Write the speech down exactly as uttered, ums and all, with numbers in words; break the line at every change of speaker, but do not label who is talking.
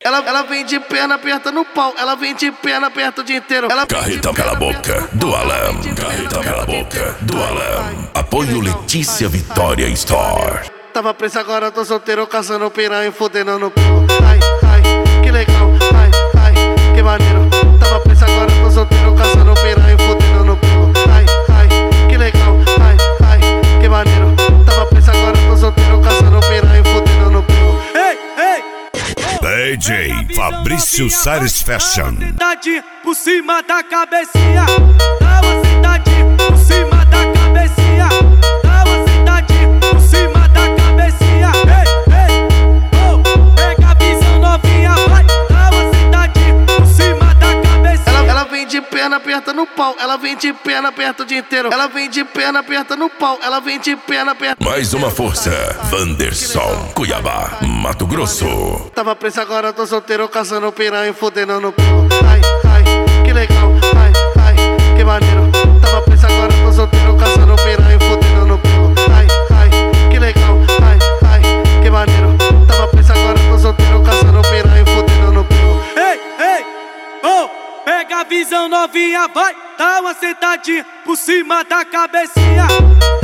Ela, ela vem de perna aperta no pau, ela vem de perna aperta o dia inteiro. Ela
Carreta Cala a Boca, do Alam. Carreta Cala a Boca, do Alam. Apoio Letícia Vitória Store.
Tava preso, agora tô solteiro, caçando piranha e fudendo no pulo. Ai, ai, que legal, ai, ai, que maneiro. Tava preso, agora tô solteiro, caçando piranha e fudendo no pulo. Ai, ai, que legal, ai, ai, que maneiro. Tava preso, agora tô solteiro, caçando piranha e fudendo no pulo. Ei, ei!
D J Fabrício Salles Fashion.
Sentadinho por cima da cabecinha. Dá uma sentadinha por cima da cabecinha. Dá uma sentadinha por cima da cabecinha. Ei, ei, oh, pega a visão novinha, vai. Dá uma sentadinha por cima da cabecinha.
Ela, ela vem de perna aperta no pau, ela vem de perna aperta o dia inteiro. Ela vem de perna aperta no pau, ela vem de perna aperta.
Mais uma força, Wanderson, Cuiabá, Mato Grosso.
Tava preso, agora tô solteiro, caçando piranha e fudendo no pulo. Ai, ai, que legal, ai, ai, que maneiro. Tava preso, agora tô solteiro, caçando piranha e fudendo no pulo. Ai, ai, que legal, ai, ai, que maneiro. Tava preso, agora tô solteiro, caçando piranha e fudendo no pulo.
Ei, ei, oh, pega a visão novinha, vai. Dá uma sentadinha por cima da cabecinha.